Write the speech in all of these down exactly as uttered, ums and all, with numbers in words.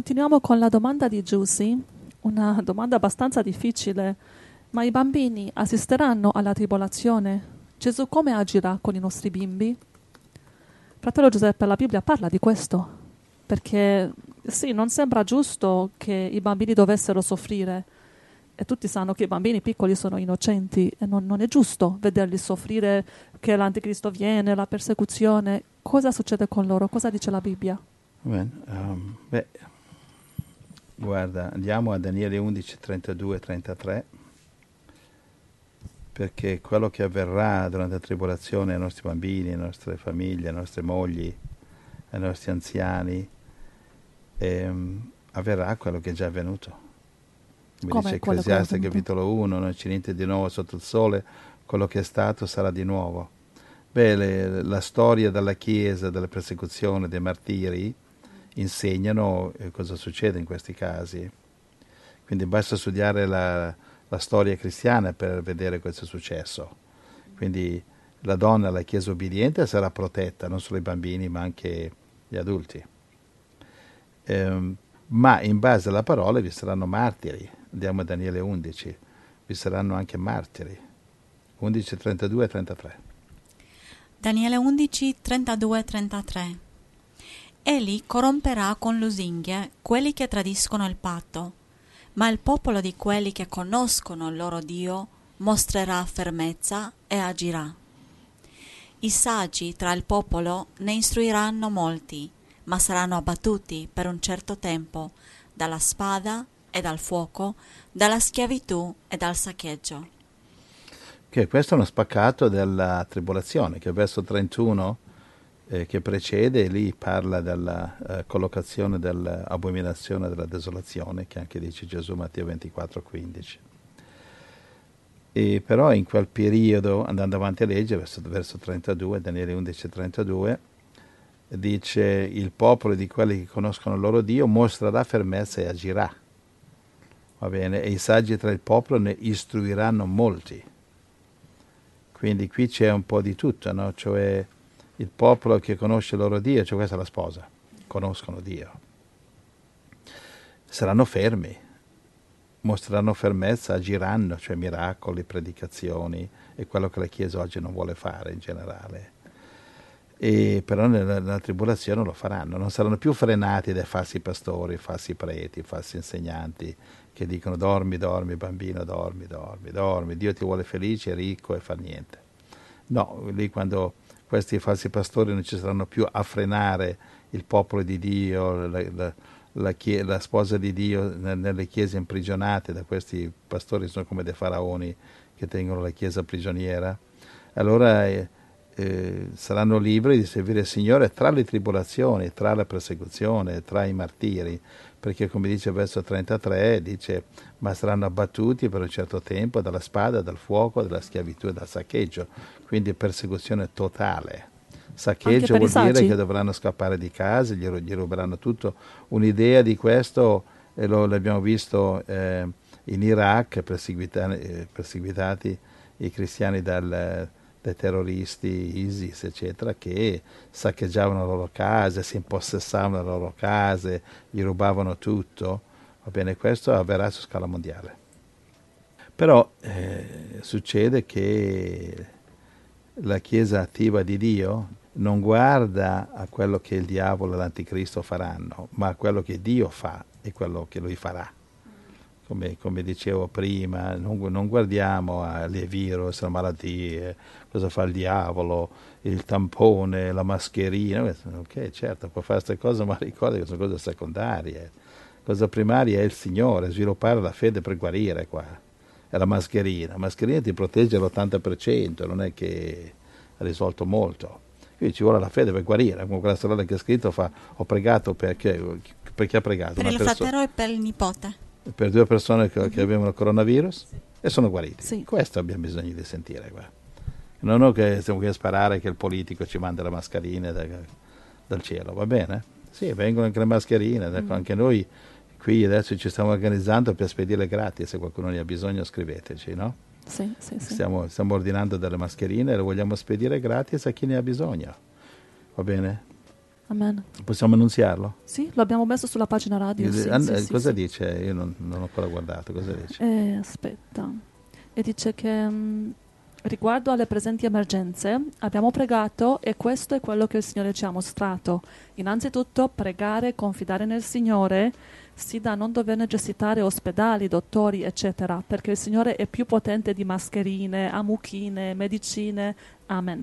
continuiamo con la domanda di Giusy, una domanda abbastanza difficile. Ma i bambini assisteranno alla tribolazione? Gesù come agirà con i nostri bimbi? Fratello Giuseppe, la Bibbia parla di questo, perché sì, non sembra giusto che i bambini dovessero soffrire, e tutti sanno che i bambini piccoli sono innocenti, e non, non è giusto vederli soffrire, che l'anticristo viene, la persecuzione. Cosa succede con loro? Cosa dice la Bibbia? Bene, um, beh, guarda, andiamo a Daniele undici, trentadue e trentatré, perché quello che avverrà durante la tribolazione ai nostri bambini, alle nostre famiglie, alle nostre mogli, ai nostri anziani, ehm, avverrà quello che è già avvenuto. Mi Come dice quello che è Ecclesiaste avvenuto? capitolo uno, non c'è niente di nuovo sotto il sole, quello che è stato sarà di nuovo. Beh, le, la storia della Chiesa, della persecuzione, dei martiri, insegnano eh, cosa succede in questi casi. Quindi basta studiare la, la storia cristiana per vedere questo è successo. Quindi la donna, la Chiesa obbediente, sarà protetta, non solo i bambini ma anche gli adulti. Ehm, ma in base alla parola vi saranno martiri. Andiamo a Daniele undici, vi saranno anche martiri. undici, trentadue e trentatré. Daniele undici, trentadue e trentatré. Egli corromperà con lusinghe quelli che tradiscono il patto, ma il popolo di quelli che conoscono il loro Dio mostrerà fermezza e agirà. I saggi tra il popolo ne istruiranno molti, ma saranno abbattuti per un certo tempo dalla spada e dal fuoco, dalla schiavitù e dal saccheggio. Che questo è uno spaccato della tribolazione, che verso trentuno eh, che precede, lì parla della eh, collocazione dell'abominazione della desolazione, che anche dice Gesù Matteo ventiquattro quindici. E però in quel periodo, andando avanti a leggere, verso, verso trentadue, Daniele undici trentadue, dice il popolo di quelli che conoscono il loro Dio mostrerà fermezza e agirà. Va bene? E i saggi tra il popolo ne istruiranno molti. Quindi qui c'è un po' di tutto, no? Cioè il popolo che conosce il loro Dio, cioè questa è la sposa, conoscono Dio. Saranno fermi, mostreranno fermezza, agiranno, cioè miracoli, predicazioni, e quello che la Chiesa oggi non vuole fare in generale. E però nella, nella tribolazione lo faranno, non saranno più frenati dai falsi pastori, falsi preti, falsi insegnanti che dicono dormi, dormi bambino, dormi, dormi, dormi, Dio ti vuole felice, ricco e fa niente. No, lì quando questi falsi pastori non ci saranno più a frenare il popolo di Dio, la, la, la, chie- la sposa di Dio nelle chiese imprigionate da questi pastori, sono come dei faraoni che tengono la chiesa prigioniera, allora eh, eh, saranno liberi di servire il Signore tra le tribolazioni, tra la persecuzione, tra i martiri, perché come dice il verso trentatré, dice ma saranno abbattuti per un certo tempo dalla spada, dal fuoco, dalla schiavitù e dal saccheggio, quindi persecuzione totale. Saccheggio vuol dire che dovranno scappare di casa, gli, gli ruberanno tutto. Un'idea di questo eh, lo l'abbiamo visto eh, in Iraq, perseguita, eh, perseguitati i cristiani dal, dai terroristi ISIS, eccetera, che saccheggiavano le loro case, si impossessavano le loro case, gli rubavano tutto. Va bene, questo avverrà su scala mondiale. Però eh, succede che la Chiesa attiva di Dio non guarda a quello che il diavolo e l'anticristo faranno, ma a quello che Dio fa e quello che lui farà. Come, come dicevo prima, non, non guardiamo alle virus, alle malattie, cosa fa il diavolo, il tampone, la mascherina. Ok, certo, può fare queste cose, ma ricorda che sono cose secondarie. Cosa primaria è il Signore, sviluppare la fede per guarire qua. È la mascherina. La mascherina ti protegge all'ottanta per cento, non è che ha risolto molto. Quindi ci vuole la fede per guarire. Come quella sorella che ha scritto fa, ho pregato perché, perché ha pregato? Per Una il perso- fratello e per il nipote. per due persone che, che avevano il coronavirus e sono guariti. Sì. Questo abbiamo bisogno di sentire qua. Non è che stiamo qui a sparare che il politico ci manda le mascherine da, dal cielo, va bene? Sì, vengono anche le mascherine, mm. anche noi qui adesso ci stiamo organizzando per spedirle gratis, se qualcuno ne ha bisogno scriveteci, no? Sì, sì, sì. Stiamo, stiamo ordinando delle mascherine e le vogliamo spedire gratis a chi ne ha bisogno, va bene? Amen. Possiamo annunziarlo? Sì, lo abbiamo messo sulla pagina radio. Sì, An- sì, sì, cosa sì. dice? Io non, non ho ancora guardato. Cosa dice? Eh, aspetta. E dice che mh, riguardo alle presenti emergenze abbiamo pregato e questo è quello che il Signore ci ha mostrato. Innanzitutto pregare, confidare nel Signore, sì da non dover necessitare ospedali, dottori, eccetera, perché il Signore è più potente di mascherine, amuchine, medicine. Amen.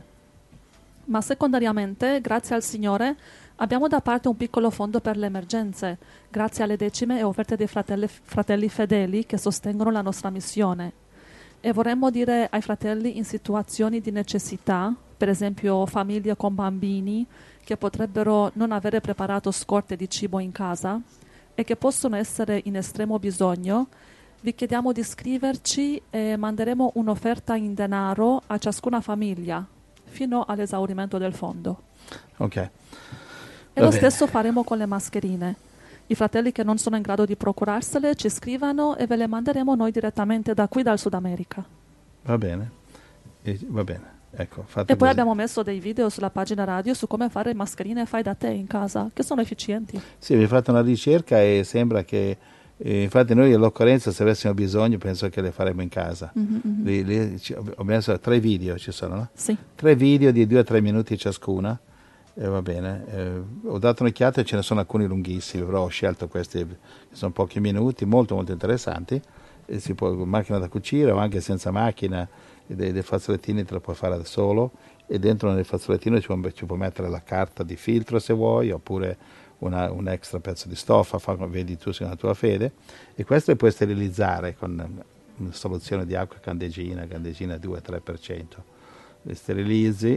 Ma secondariamente, grazie al Signore, abbiamo da parte un piccolo fondo per le emergenze, grazie alle decime e offerte dei fratelli, fratelli fedeli che sostengono la nostra missione. E vorremmo dire ai fratelli in situazioni di necessità, per esempio famiglie con bambini che potrebbero non avere preparato scorte di cibo in casa e che possono essere in estremo bisogno, vi chiediamo di scriverci e manderemo un'offerta in denaro a ciascuna famiglia fino all'esaurimento del fondo. Ok. E Va lo bene. stesso faremo con le mascherine. I fratelli che non sono in grado di procurarsele ci scrivano e ve le manderemo noi direttamente da qui dal Sud America. Va bene. E, va bene. Ecco, fate E poi così. abbiamo messo dei video sulla pagina radio su come fare mascherine fai da te in casa, che sono efficienti. Sì, vi fate una ricerca e sembra che, eh, infatti noi all'occorrenza se avessimo bisogno penso che le faremo in casa. Mhm, mhm. Li- li- ci- ho messo tre video, ci sono, no? Sì. Tre video di due o tre minuti ciascuna. E va bene. Eh, ho dato un'occhiata e ce ne sono alcuni lunghissimi, però ho scelto questi che sono pochi minuti, molto molto interessanti. E si può con macchina da cucire o anche senza macchina, e dei, dei fazzolettini te lo puoi fare da solo, e dentro nel fazzolettino ci puoi, ci puoi mettere la carta di filtro se vuoi, oppure una, un extra pezzo di stoffa, fa, vedi tu secondo la tua fede, e questo le puoi sterilizzare con una soluzione di acqua candeggina, candeggina due tre per cento. Le sterilizzi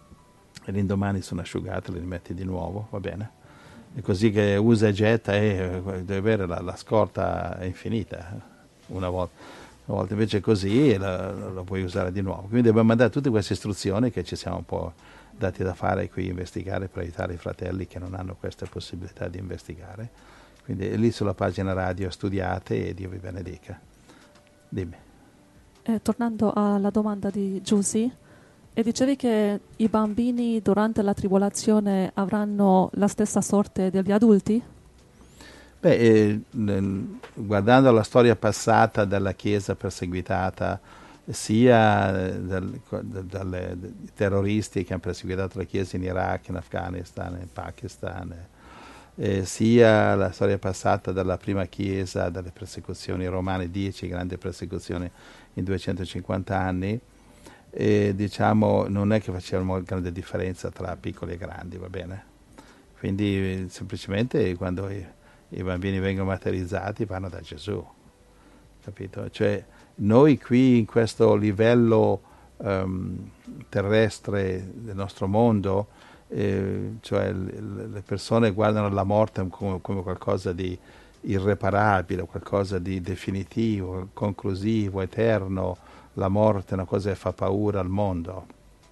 e l'indomani sono asciugate, le rimetti di nuovo, va bene? E così che usa e getta e devi avere la, la scorta infinita, una volta, una volta invece così la, la puoi usare di nuovo. Quindi dobbiamo mandare tutte queste istruzioni che ci siamo un po' dati da fare qui, investigare per aiutare i fratelli che non hanno questa possibilità di investigare. Quindi è lì sulla pagina radio, studiate e Dio vi benedica. Dimmi. Eh, tornando alla domanda di Giusy, e dicevi che i bambini durante la tribolazione avranno la stessa sorte degli adulti? Beh, eh, n- guardando la storia passata della Chiesa perseguitata, sia eh, dal- da- dalle dai terroristi che hanno perseguitato la Chiesa in Iraq, in Afghanistan, in Pakistan, eh, sia la storia passata dalla prima Chiesa, dalle persecuzioni romane, dieci grandi persecuzioni in duecentocinquanta anni, e diciamo non è che facevano grande differenza tra piccoli e grandi, va bene? Quindi eh, semplicemente quando i, i bambini vengono materializzati vanno da Gesù, capito? Cioè noi qui in questo livello um, terrestre del nostro mondo, eh, cioè le, le persone guardano la morte come, come qualcosa di irreparabile, qualcosa di definitivo, conclusivo, eterno. La morte è una cosa che fa paura al mondo.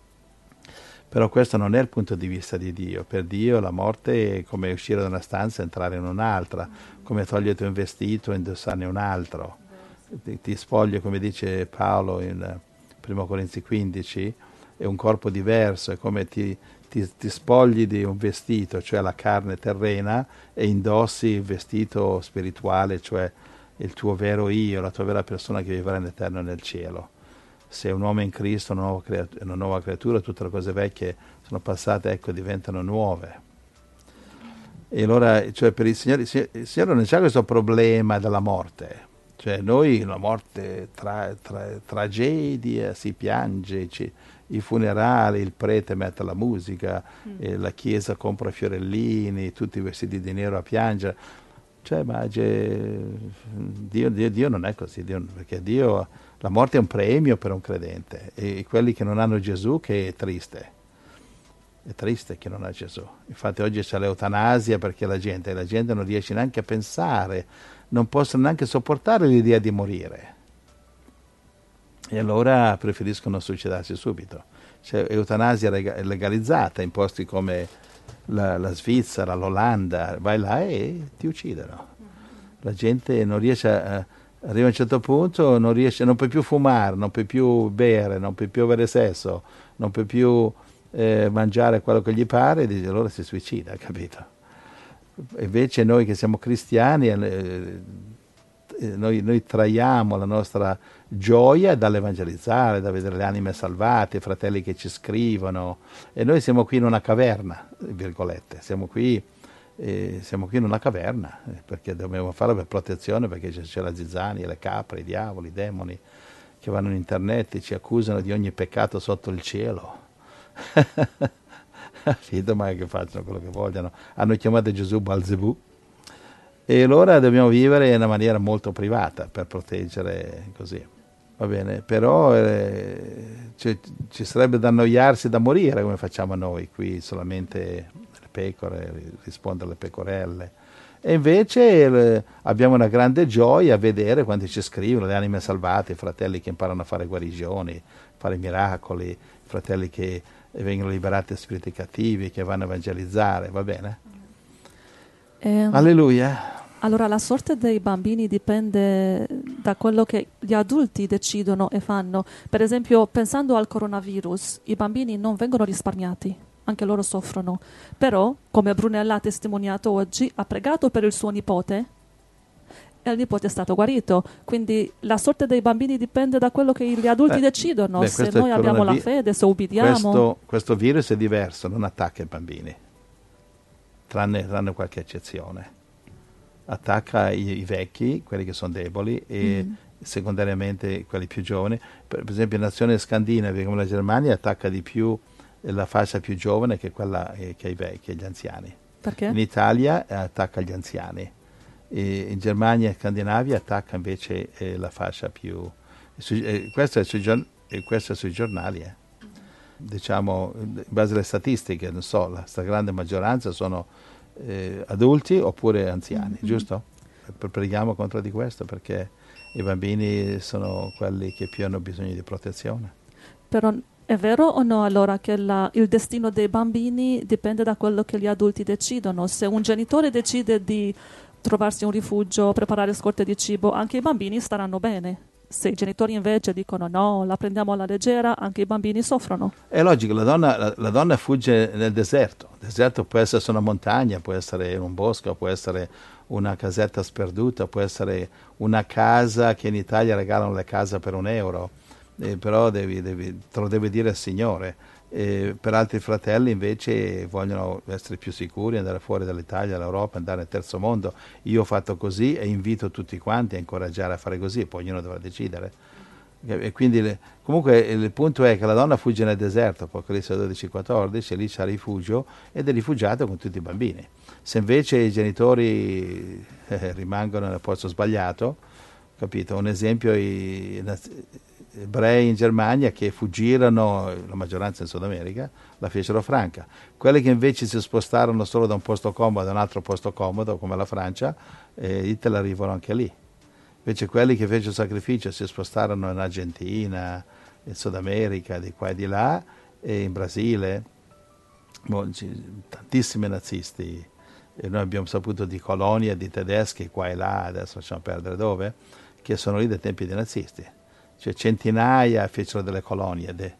Però questo non è il punto di vista di Dio. Per Dio la morte è come uscire da una stanza e entrare in un'altra, come toglierti un vestito e indossarne un altro. Ti, ti spogli, come dice Paolo in primo Corinzi quindici, è un corpo diverso, è come ti, ti, ti spogli di un vestito, cioè la carne terrena, e indossi il vestito spirituale, cioè il tuo vero io, la tua vera persona che vivrà in eterno nel cielo. Sei un uomo in Cristo, una nuova, creatura, una nuova creatura, tutte le cose vecchie sono passate, ecco, diventano nuove. E allora, cioè, per il Signore, il Signore non c'è questo problema della morte. Cioè, noi la morte, tra, tra, tragedia, si piange, ci, i funerali, il prete mette la musica, mm. e la chiesa compra fiorellini, tutti vestiti di nero a piangere. Cioè, ma Dio, Dio, Dio non è così, Dio, perché Dio, la morte è un premio per un credente, e quelli che non hanno Gesù, che è triste, è triste che non ha Gesù. Infatti oggi c'è l'eutanasia perché la gente, la gente non riesce neanche a pensare, non possono neanche sopportare l'idea di morire, e allora preferiscono suicidarsi subito. C'è eutanasia legalizzata in posti come La, la Svizzera, l'Olanda, vai là e ti uccidono. La gente non riesce a, arriva a un certo punto, non riesce, non puoi più fumare, non puoi più bere, non puoi più avere sesso, non puoi più eh, mangiare quello che gli pare, e allora si suicida, capito? Invece noi che siamo cristiani, eh, noi, noi traiamo la nostra gioia dall'evangelizzare, da vedere le anime salvate, i fratelli che ci scrivono, e noi siamo qui in una caverna, virgolette, siamo qui, eh, siamo qui in una caverna, eh, perché dobbiamo farlo per protezione, perché c'è, c'è la zizzania, le capre, i diavoli, i demoni che vanno in internet e ci accusano di ogni peccato sotto il cielo. Fido mai che facciano quello che vogliono. Hanno chiamato Gesù Belzebù, e allora dobbiamo vivere in una maniera molto privata per proteggere così. Va bene, però eh, ci, ci sarebbe da annoiarsi da morire come facciamo noi qui, solamente le pecore, rispondere alle pecorelle. E invece eh, abbiamo una grande gioia a vedere quando ci scrivono le anime salvate, i fratelli che imparano a fare guarigioni, fare miracoli, i fratelli che vengono liberati da spiriti cattivi, che vanno a evangelizzare, va bene? Eh, Alleluia. Allora la sorte dei bambini dipende da quello che gli adulti decidono e fanno. Per esempio, pensando al coronavirus, i bambini non vengono risparmiati, anche loro soffrono. Però, come Brunella ha testimoniato oggi, ha pregato per il suo nipote e il nipote è stato guarito. Quindi la sorte dei bambini dipende da quello che gli adulti eh, decidono. Beh, se noi abbiamo la fede, se ubbidiamo. Questo, questo virus è diverso, non attacca i bambini, tranne, tranne qualche eccezione. Attacca i, i vecchi, quelli che sono deboli, e mm. secondariamente quelli più giovani. Per, per esempio in nazioni scandinave come la Germania attacca di più la fascia più giovane che quella eh, che i vecchi, gli anziani. Perché? In Italia eh, attacca gli anziani, e in Germania e Scandinavia attacca invece eh, la fascia più... Su, eh, questo, è sui, eh, questo è sui giornali, eh. Diciamo, in base alle statistiche, non so, la stragrande maggioranza sono Eh, adulti oppure anziani, mm-hmm. giusto? Preghiamo contro di questo, perché i bambini sono quelli che più hanno bisogno di protezione. Però è vero o no allora che la, il destino dei bambini dipende da quello che gli adulti decidono? Se un genitore decide di trovarsi un rifugio, preparare scorte di cibo, anche i bambini staranno bene. Se i genitori invece dicono no, la prendiamo alla leggera, anche i bambini soffrono. È logico, la donna, la, la donna fugge nel deserto. Il deserto può essere su una montagna, può essere in un bosco, può essere una casetta sperduta, può essere una casa che in Italia regalano le case per un euro, eh, però devi, devi, te lo deve dire il Signore. E per altri fratelli invece vogliono essere più sicuri, andare fuori dall'Italia, dall'Europa, andare nel terzo mondo. Io ho fatto così e invito tutti quanti a incoraggiare a fare così, poi ognuno dovrà decidere. E quindi le, comunque il punto è che la donna fugge nel deserto, Apocalisse dodici quattordici, e lì c'ha rifugio ed è rifugiato con tutti i bambini. Se invece i genitori eh, rimangono nel posto sbagliato, capito? Un esempio, i ebrei in Germania che fuggirono, la maggioranza in Sud America, la fecero franca. Quelli che invece si spostarono solo da un posto comodo a un altro posto comodo, come la Francia, eh, Hitler arrivano anche lì. Invece quelli che fecero sacrificio si spostarono in Argentina, in Sud America, di qua e di là, e in Brasile, tantissimi nazisti. E noi abbiamo saputo di colonie di tedeschi qua e là, adesso lasciamo perdere dove, che sono lì dai tempi dei nazisti. Cioè centinaia fecero delle colonie de,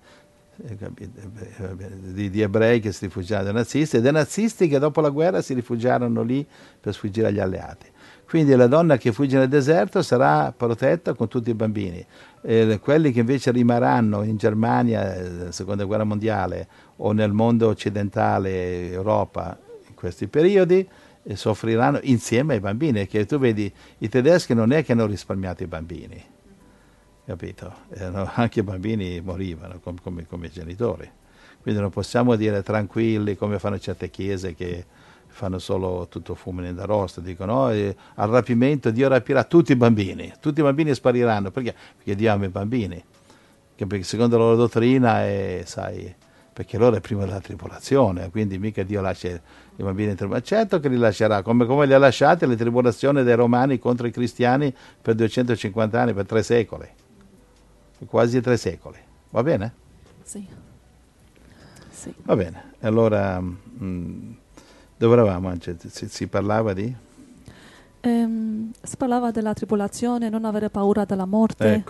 di, di ebrei che si rifugiarono dai nazisti, e dei nazisti che dopo la guerra si rifugiarono lì per sfuggire agli alleati. Quindi la donna che fugge nel deserto sarà protetta con tutti i bambini. E quelli che invece rimarranno in Germania, eh, seconda guerra mondiale, o nel mondo occidentale, Europa, in questi periodi, e soffriranno insieme ai bambini. Che tu vedi, i tedeschi non è che hanno risparmiato i bambini, capito? Erano, anche i bambini morivano come, come, come i genitori. Quindi non possiamo dire tranquilli come fanno certe chiese che fanno solo tutto fumo d'arrosto, dicono oh, eh, al rapimento Dio rapirà tutti i bambini, tutti i bambini spariranno. Perché? Perché Dio ama i bambini, che perché secondo la loro dottrina è, sai, perché loro è prima della tribolazione, quindi mica Dio lascia i bambini in tribolazione. Certo che li lascerà, come, come li ha lasciati le tribolazioni dei romani contro i cristiani per duecentocinquanta anni, per tre secoli, quasi tre secoli. Va bene? Sì. Sì. Va bene, allora mh, dove eravamo? Si, si parlava di? Um, si parlava della tribolazione, non avere paura della morte. Ecco.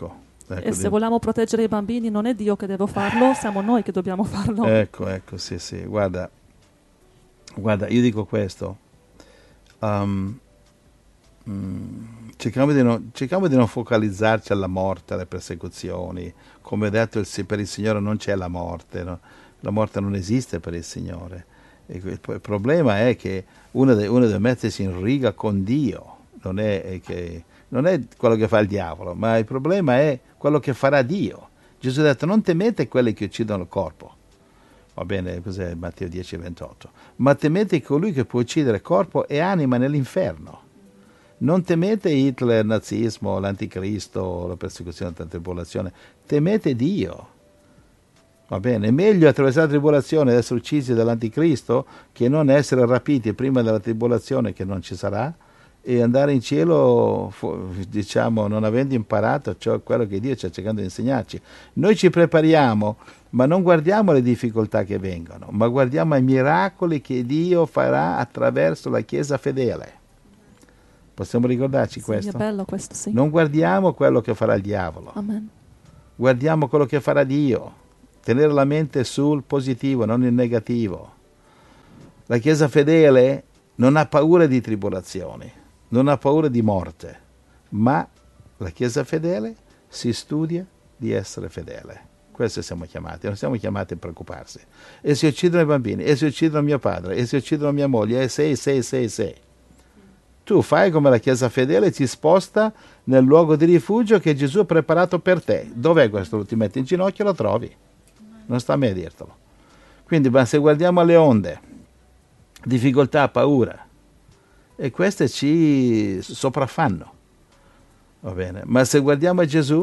Ecco, e se di- vogliamo proteggere i bambini non è Dio che deve farlo, siamo noi che dobbiamo farlo. Ecco, ecco, sì, sì. Guarda, guarda, io dico questo. Um, mm, cerchiamo, di non, cerchiamo di non focalizzarci alla morte, alle persecuzioni. Come ho detto, il, per il Signore non c'è la morte, no? La morte non esiste per il Signore. E il, il problema è che uno, de, uno deve mettersi in riga con Dio, non è, è che, non è quello che fa il diavolo, ma il problema è quello che farà Dio. Gesù ha detto: non temete quelli che uccidono il corpo. Va bene, cos'è Matteo dieci ventotto? Ma temete colui che può uccidere corpo e anima nell'inferno. Non temete Hitler, il nazismo, l'anticristo, la persecuzione, la tribolazione. Temete Dio. Va bene, è meglio attraversare la tribolazione ed essere uccisi dall'anticristo che non essere rapiti prima della tribolazione, che non ci sarà, e andare in cielo, diciamo, non avendo imparato ciò, quello che Dio sta cercando di insegnarci. Noi ci prepariamo, ma non guardiamo le difficoltà che vengono, ma guardiamo ai miracoli che Dio farà attraverso la Chiesa fedele. Possiamo ricordarci Sì, questo? è bello questo, sì. Non guardiamo quello che farà il diavolo, Amen. guardiamo quello che farà Dio. Tenere la mente sul positivo, non il negativo. La Chiesa fedele non ha paura di tribolazioni, non ha paura di morte, ma la Chiesa fedele si studia di essere fedele. Questo siamo chiamati, non siamo chiamati a preoccuparsi. E si uccidono i bambini, e si uccidono mio padre, e si uccidono mia moglie, e sei, sei, sei, sei. Tu fai come la Chiesa fedele e ti sposta nel luogo di rifugio che Gesù ha preparato per te. Dov'è questo? Ti metti in ginocchio e lo trovi. Non sta a me a dirtelo. Quindi, ma se guardiamo alle onde, difficoltà, paura, e queste ci sopraffanno, va bene? Ma se guardiamo a Gesù,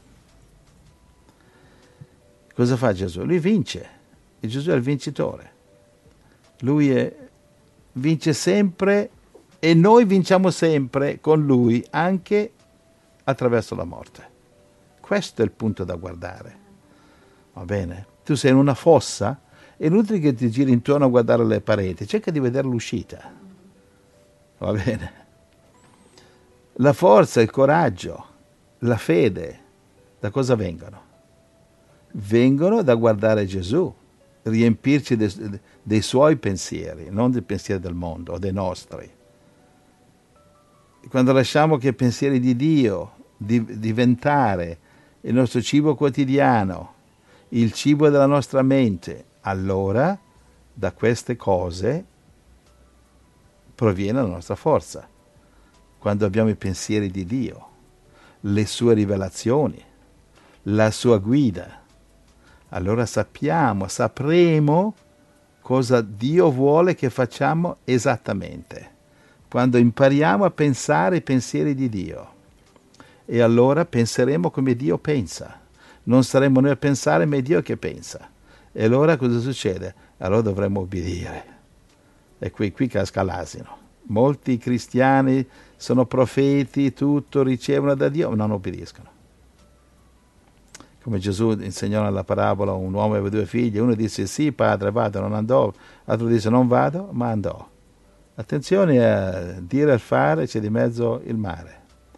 cosa fa Gesù? Lui vince, e Gesù è il vincitore. Lui è, vince sempre, e noi vinciamo sempre con Lui, anche attraverso la morte. Questo è il punto da guardare. Va bene? Tu sei in una fossa, è inutile che ti giri intorno a guardare le pareti, cerca di vedere l'uscita. Va bene? La forza, il coraggio, la fede, da cosa vengono? Vengono da guardare Gesù, riempirci dei, dei suoi pensieri, non dei pensieri del mondo o dei nostri. Quando lasciamo che i pensieri di Dio di, diventare il nostro cibo quotidiano, il cibo della nostra mente, allora da queste cose proviene la nostra forza. Quando abbiamo i pensieri di Dio, le sue rivelazioni, la sua guida, allora sappiamo, sapremo cosa Dio vuole che facciamo esattamente. Quando impariamo a pensare i pensieri di Dio, e allora penseremo come Dio pensa. Non saremo noi a pensare, ma è Dio che pensa. E allora cosa succede? Allora dovremo obbedire. E qui, qui casca l'asino. Molti cristiani sono profeti, tutto ricevono da Dio, ma non obbediscono. Come Gesù insegnò nella parabola, un uomo aveva due figli, uno disse sì padre vado, non andò, l'altro disse non vado, ma andò. Attenzione a dire e fare, c'è di mezzo il mare.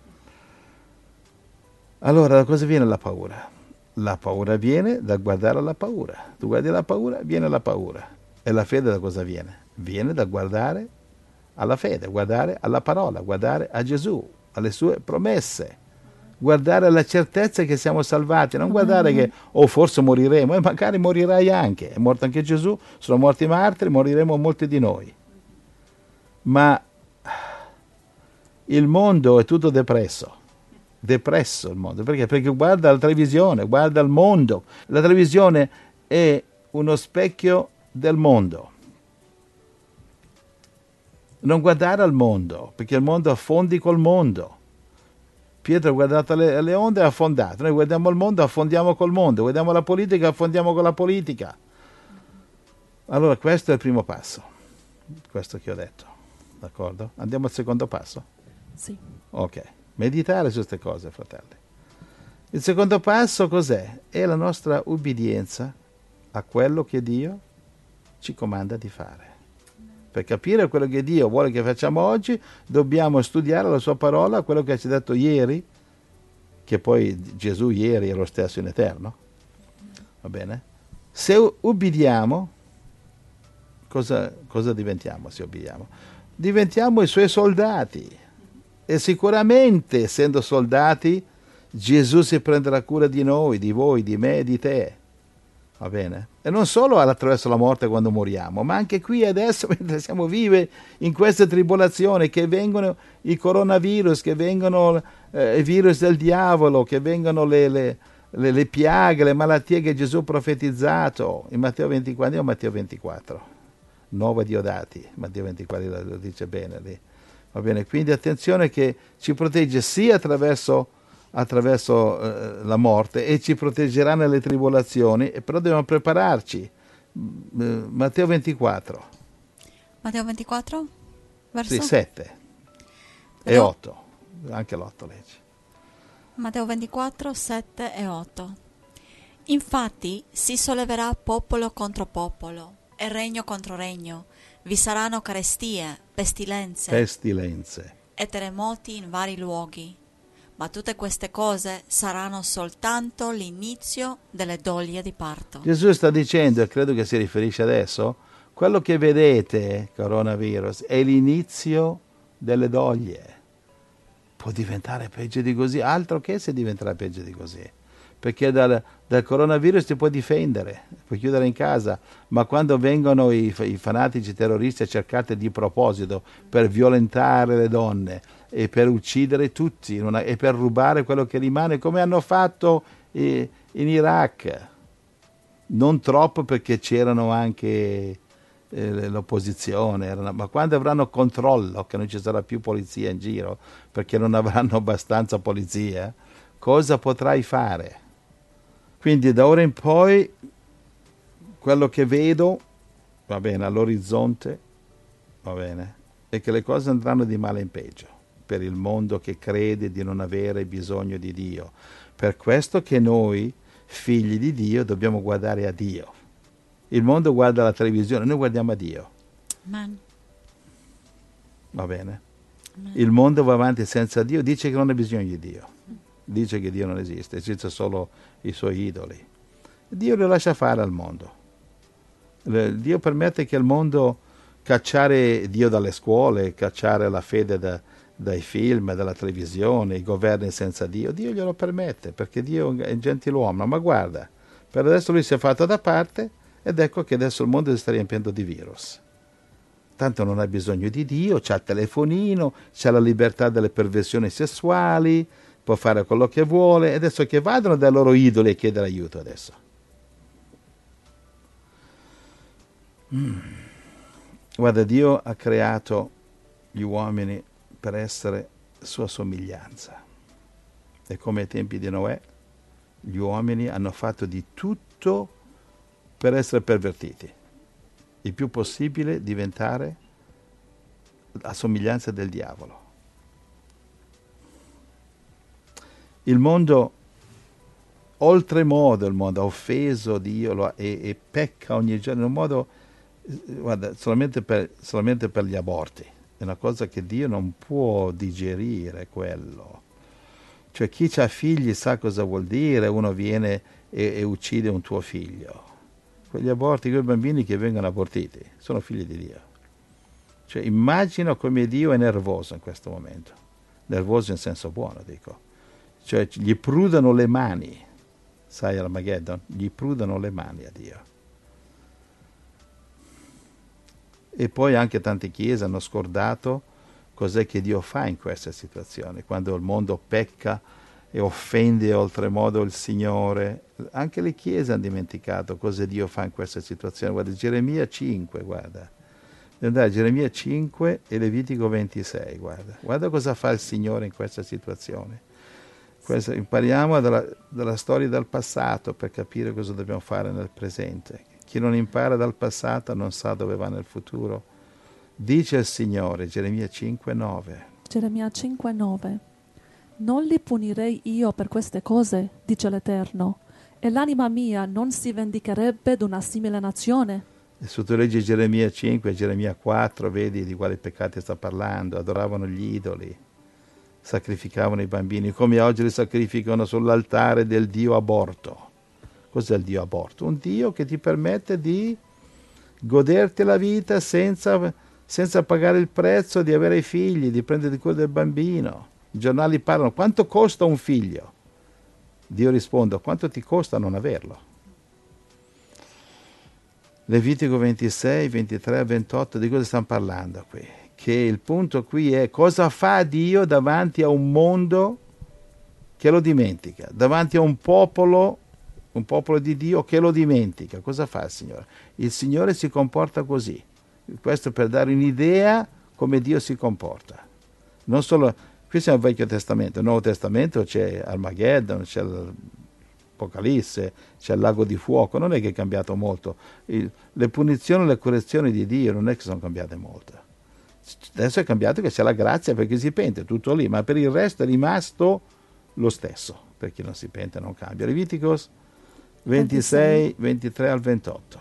Allora da cosa viene la paura? La paura viene da guardare la paura. Tu guardi la paura, viene la paura. E la fede da cosa viene? Viene da guardare alla fede, guardare alla parola, guardare a Gesù, alle sue promesse, guardare alla certezza che siamo salvati, non guardare che o oh, forse moriremo, e magari morirai anche, è morto anche Gesù, sono morti i martiri, moriremo molti di noi. Ma il mondo è tutto depresso. Depresso il mondo, perché? Perché guarda la televisione, guarda il mondo. La televisione è uno specchio del mondo. Non guardare al mondo, perché il mondo affondi col mondo. Pietro ha guardato le, le onde e ha affondato. Noi guardiamo il mondo, affondiamo col mondo. Guardiamo la politica, affondiamo con la politica. Allora questo è il primo passo, questo che ho detto, d'accordo? Andiamo al secondo passo? Sì. Ok. Meditare su queste cose, fratelli. Il secondo passo cos'è? È la nostra ubbidienza a quello che Dio ci comanda di fare. Per capire quello che Dio vuole che facciamo oggi, dobbiamo studiare la sua parola, quello che ci ha detto ieri, che poi Gesù ieri è lo stesso in eterno. Va bene? Se ubbidiamo, cosa, cosa diventiamo se ubbidiamo? Diventiamo i suoi soldati. E sicuramente, essendo soldati, Gesù si prenderà cura di noi, di voi, di me, di te. Va bene? E non solo attraverso la morte quando moriamo, ma anche qui adesso, mentre siamo vivi in queste tribolazioni, che vengono i coronavirus, che vengono eh, i virus del diavolo, che vengono le, le, le, le piaghe, le malattie che Gesù ha profetizzato in Matteo ventiquattro, o Matteo ventiquattro, nove Diodati, Matteo ventiquattro lo dice bene lì. Va bene? Quindi attenzione che ci protegge sia attraverso attraverso eh, la morte e ci proteggerà nelle tribolazioni, però dobbiamo prepararci. Matteo ventiquattro. Matteo ventiquattro? Verso? Sì, sette e Matteo... otto. Anche l'otto leggi. Matteo ventiquattro, sette e otto. Infatti si solleverà popolo contro popolo e regno contro regno. Vi saranno carestie, pestilenze, Pestilenze. e terremoti in vari luoghi. Ma tutte queste cose saranno soltanto l'inizio delle doglie di parto. Gesù sta dicendo, e credo che si riferisce adesso, quello che vedete, coronavirus, è l'inizio delle doglie. Può diventare peggio di così, altro che se diventerà peggio di così. Perché dal, dal coronavirus ti puoi difendere, puoi chiudere in casa, ma quando vengono i, i fanatici terroristi a cercare di proposito per violentare le donne, e per uccidere tutti una, e per rubare quello che rimane, come hanno fatto eh, in Iraq. Non troppo, perché c'erano anche eh, l'opposizione, erano, ma quando avranno controllo che non ci sarà più polizia in giro, perché non avranno abbastanza polizia, cosa potrai fare? Quindi da ora in poi quello che vedo, va bene, all'orizzonte, va bene, è che le cose andranno di male in peggio per il mondo che crede di non avere bisogno di Dio. Per questo che noi, figli di Dio, dobbiamo guardare a Dio. Il mondo guarda la televisione, noi guardiamo a Dio. Amen. Va bene? Amen. Il mondo va avanti senza Dio, dice che non ha bisogno di Dio. Dice che Dio non esiste, esiste solo i suoi idoli. Dio lo lascia fare al mondo. Dio permette che il mondo cacciare Dio dalle scuole, cacciare la fede da dai film, dalla televisione, i governi senza Dio. Dio glielo permette, perché Dio è un gentiluomo. Ma guarda, per adesso lui si è fatto da parte, ed ecco che adesso il mondo si sta riempiendo di virus. Tanto non ha bisogno di Dio, c'ha il telefonino, c'ha la libertà delle perversioni sessuali, può fare quello che vuole, e adesso che vadano dai loro idoli e chiedere aiuto adesso. Mm. Guarda, Dio ha creato gli uomini per essere sua somiglianza. E come ai tempi di Noè, gli uomini hanno fatto di tutto per essere pervertiti. Il più possibile diventare a somiglianza del diavolo. Il mondo, oltremodo il mondo, ha offeso Dio lo ha, e, e pecca ogni giorno in un modo, guarda, solamente per, solamente per gli aborti. È una cosa che Dio non può digerire quello. Cioè chi ha figli sa cosa vuol dire, uno viene e, e uccide un tuo figlio. Quegli aborti, quei bambini che vengono abortiti, sono figli di Dio. Cioè immagino come Dio è nervoso in questo momento. Nervoso in senso buono, dico. Cioè gli prudano le mani, sai Armageddon? Gli prudano le mani a Dio. E poi anche tante chiese hanno scordato cos'è che Dio fa in queste situazioni, quando il mondo pecca e offende oltremodo il Signore. Anche le chiese hanno dimenticato cosa Dio fa in queste situazioni. Guarda, Geremia cinque, guarda. Andare Geremia cinque e Levitico ventisei, guarda. Guarda cosa fa il Signore in questa situazione. Questa, impariamo dalla, dalla storia del passato per capire cosa dobbiamo fare nel presente. Chi non impara dal passato non sa dove va nel futuro. Dice il Signore, Geremia cinque nove. Geremia cinque nove. Non li punirei io per queste cose, dice l'Eterno, e l'anima mia non si vendicherebbe d'una simile nazione. E se tu leggi Geremia cinque e Geremia quattro, vedi di quali peccati sta parlando. Adoravano gli idoli, sacrificavano i bambini, come oggi li sacrificano sull'altare del Dio aborto. Cos'è il Dio aborto? Un Dio che ti permette di goderti la vita senza, senza pagare il prezzo di avere i figli, di prendere cura del bambino. I giornali parlano, quanto costa un figlio? Dio risponde, quanto ti costa non averlo? Levitico ventisei, ventitré, ventotto, di cosa stiamo parlando qui? Che il punto qui è cosa fa Dio davanti a un mondo che lo dimentica, davanti a un popolo, un popolo di Dio che lo dimentica. Cosa fa il Signore? Il Signore si comporta così. Questo per dare un'idea come Dio si comporta. Non solo, qui siamo al Vecchio Testamento, nel Nuovo Testamento c'è Armageddon, c'è l'Apocalisse, c'è il lago di fuoco, non è che è cambiato molto. Il, le punizioni e le correzioni di Dio non è che sono cambiate molto. Adesso è cambiato che c'è la grazia per chi si pente, tutto lì, ma per il resto è rimasto lo stesso, per chi non si pente non cambia. Leviticos ventisei, ventitré al ventotto.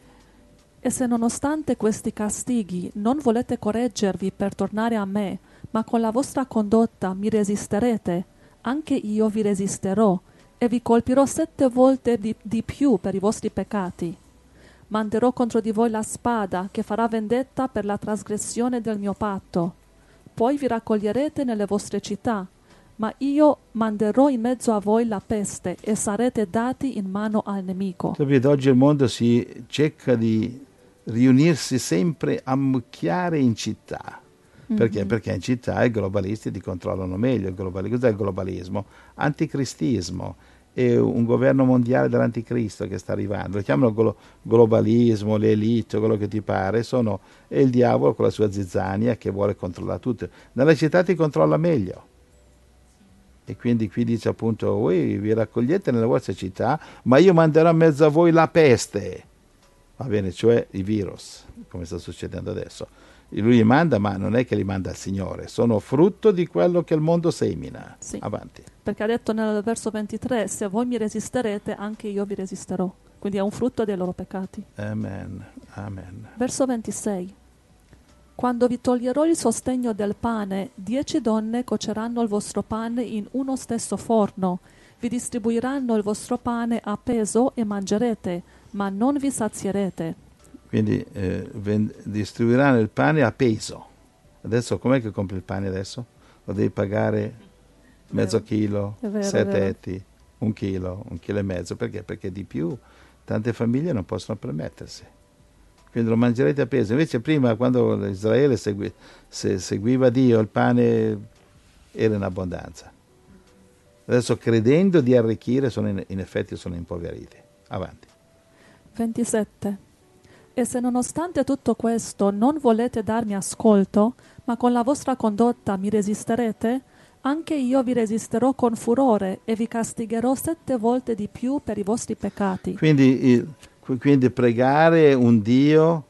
E se nonostante questi castighi non volete correggervi per tornare a me, ma con la vostra condotta mi resisterete, anche io vi resisterò e vi colpirò sette volte di, di più per i vostri peccati. Manderò contro di voi la spada che farà vendetta per la trasgressione del mio patto. Poi vi raccoglierete nelle vostre città, ma io manderò in mezzo a voi la peste e sarete dati in mano al nemico. Capito? Oggi il mondo si cerca di riunirsi sempre a mucchiare in città. Perché? Mm-hmm. Perché in città i globalisti ti controllano meglio. Il globali- Cos'è il globalismo? Anticristismo. È un governo mondiale dell'anticristo che sta arrivando. Lo chiamano glo- globalismo, le elite, quello che ti pare. Sono, è il diavolo con la sua zizzania che vuole controllare tutto. Nella città ti controlla meglio. E quindi qui dice appunto, voi vi raccogliete nelle vostre città, ma io manderò in mezzo a voi la peste. Va bene, cioè i virus, come sta succedendo adesso. Lui li manda, ma non è che li manda il Signore, sono frutto di quello che il mondo semina. Sì, avanti. Perché ha detto nel verso ventitré, se voi mi resisterete, anche io vi resisterò. Quindi è un frutto dei loro peccati. Amen, amen. Verso ventisei. Quando vi toglierò il sostegno del pane, dieci donne cuoceranno il vostro pane in uno stesso forno. Vi distribuiranno il vostro pane a peso e mangerete, ma non vi sazierete. Quindi eh, vend- distribuiranno il pane a peso. Adesso com'è che compri il pane adesso? Lo devi pagare mezzo chilo, È vero, sette è vero. etti, un chilo, un chilo e mezzo. Perché? Perché di più tante famiglie non possono permettersi. Quindi lo mangerete a peso. Invece prima, quando Israele segui- se seguiva Dio, il pane era in abbondanza. Adesso credendo di arricchire, sono in, in effetti sono impoveriti. Avanti. ventisette. E se nonostante tutto questo non volete darmi ascolto, ma con la vostra condotta mi resisterete, anche io vi resisterò con furore e vi castigherò sette volte di più per i vostri peccati. Quindi, il, quindi pregare un Dio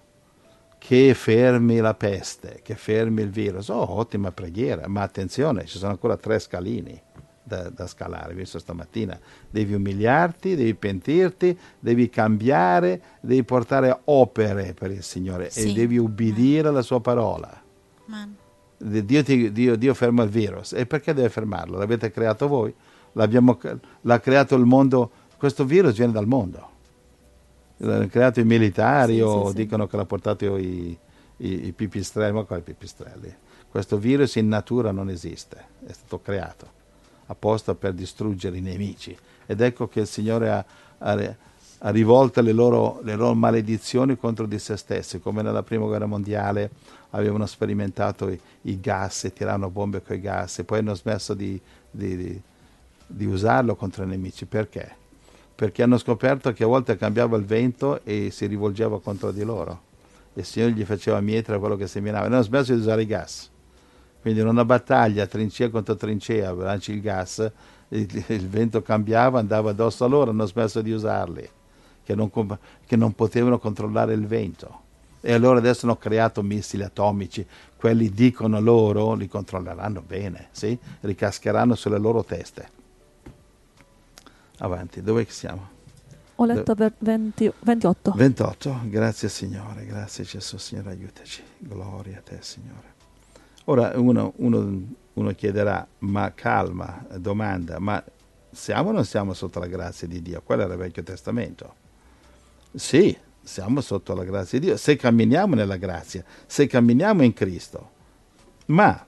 che fermi la peste, che fermi il virus. Oh, ottima preghiera, ma attenzione, ci sono ancora tre scalini da, da scalare, visto stamattina. Devi umiliarti, devi pentirti, devi cambiare, devi portare opere per il Signore sì. E devi ubbidire alla sua parola. Man. Dio, ti, Dio, Dio ferma il virus. E perché deve fermarlo? L'avete creato voi? L'abbiamo, l'ha creato il mondo. Questo virus viene dal mondo. L'hanno creato i militari sì, o sì, dicono sì. Che l'ha portato i, i, i pipistrelli. Ma quali pipistrelli? Questo virus in natura non esiste, è stato creato apposta per distruggere i nemici. Ed ecco che il Signore ha, ha, ha rivolto le loro, le loro maledizioni contro di se stessi, come nella Prima Guerra Mondiale avevano sperimentato i, i gas e tiravano bombe con i gas e poi hanno smesso di, di, di, di usarlo contro i nemici. Perché? Perché hanno scoperto che a volte cambiava il vento e si rivolgeva contro di loro. E il Signore gli faceva mietere quello che seminava. E hanno smesso di usare i gas. Quindi in una battaglia, trincea contro trincea, lanci il gas, il, il vento cambiava, andava addosso a loro, hanno smesso di usarli, che non, che non potevano controllare il vento. E allora adesso hanno creato missili atomici, quelli dicono loro, li controlleranno bene, sì? Ricascheranno sulle loro teste. Avanti, dove siamo? Ho letto Dove? venti, ventotto. ventotto, grazie Signore, grazie Gesù, Signore, aiutaci. Gloria a te, Signore. Ora uno, uno, uno chiederà, ma calma, domanda, ma siamo o non siamo sotto la grazia di Dio? Quello era il Vecchio Testamento. Sì, siamo sotto la grazia di Dio, se camminiamo nella grazia, se camminiamo in Cristo. Ma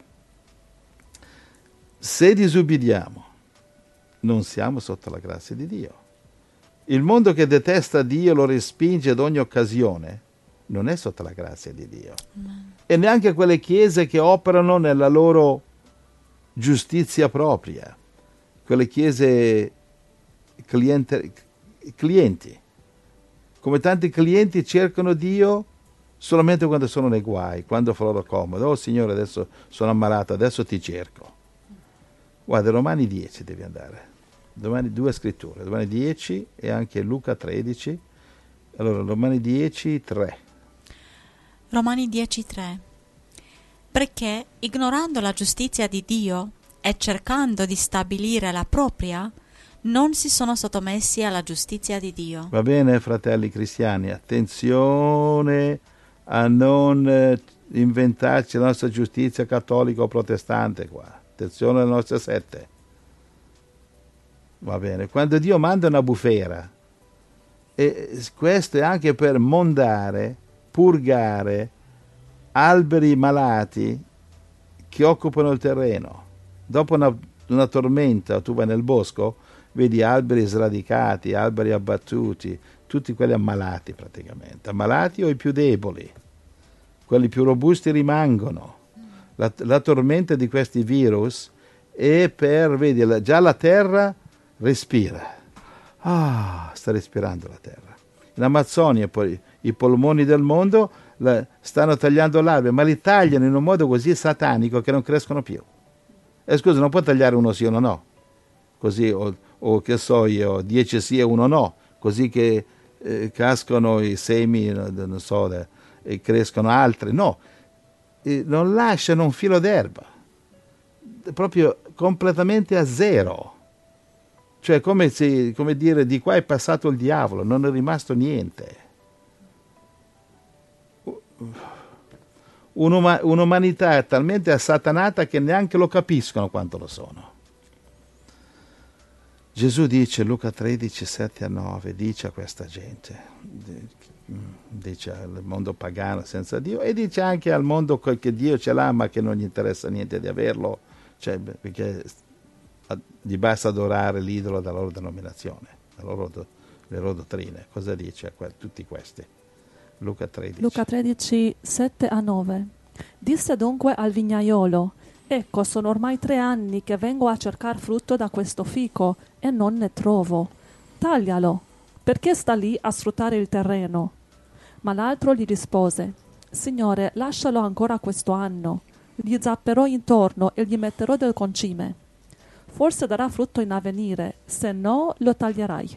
se disubbidiamo, non siamo sotto la grazia di Dio. Il mondo che detesta Dio, lo respinge ad ogni occasione, non è sotto la grazia di Dio. Amen. E neanche quelle chiese che operano nella loro giustizia propria, quelle chiese cliente, clienti. Come tanti clienti cercano Dio solamente quando sono nei guai, quando fa loro comodo. Oh Signore, adesso sono ammalato, adesso ti cerco. Guarda, Romani dieci devi andare. Domani due scritture, Romani dieci e anche Luca tredici. Allora, Romani dieci, tre. Romani dieci tre. Perché, ignorando la giustizia di Dio e cercando di stabilire la propria, non si sono sottomessi alla giustizia di Dio. Va bene, fratelli cristiani, attenzione a non eh, inventarci la nostra giustizia cattolica o protestante qua. Attenzione alle nostre sette. Va bene, quando Dio manda una bufera, e questo è anche per mondare, purgare alberi malati che occupano il terreno. Dopo una, una tormenta, tu vai nel bosco, vedi alberi sradicati, alberi abbattuti, tutti quelli ammalati praticamente, ammalati o i più deboli, quelli più robusti rimangono. La, la tormenta di questi virus è per, vedi, la, già la terra respira, ah, sta respirando la terra. In Amazzonia poi i polmoni del mondo la, stanno tagliando l'albero, ma li tagliano in un modo così satanico che non crescono più. E scusa, non può tagliare uno sì o uno no, così, o, o che so io, dieci sì e uno no, così che eh, cascano i semi, non so, de, e crescono altri, no, e non lasciano un filo d'erba, proprio completamente a zero. Cioè come, se, come dire, di qua è passato il diavolo, non è rimasto niente. Un'uma- un'umanità talmente assatanata che neanche lo capiscono quanto lo sono. Gesù dice, Luca tredici, sette a nove, dice a questa gente, dice al mondo pagano senza Dio, e dice anche al mondo che Dio ce l'ha ma che non gli interessa niente di averlo, cioè, perché gli basta adorare l'idolo della loro denominazione, della loro, le loro dottrine. Cosa dice a que- tutti questi? Luca tredici. Luca tredici, sette a nove. Disse dunque al vignaiolo: ecco, sono ormai tre anni che vengo a cercar frutto da questo fico e non ne trovo. Taglialo, perché sta lì a sfruttare il terreno? Ma l'altro gli rispose: Signore, lascialo ancora questo anno. Gli zapperò intorno e gli metterò del concime. Forse darà frutto in avvenire, se no lo taglierai.